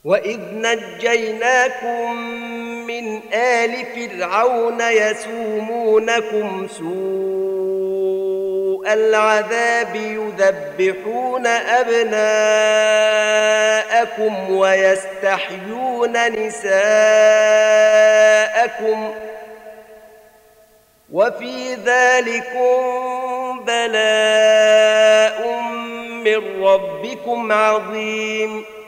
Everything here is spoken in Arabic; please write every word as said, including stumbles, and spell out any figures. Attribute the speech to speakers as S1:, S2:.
S1: وإذ نجيناكم من آل فرعون يسومونكم سوء العذاب يذبحون أبناءكم ويستحيون نساءكم وفي ذلكم بلاء من ربكم عظيم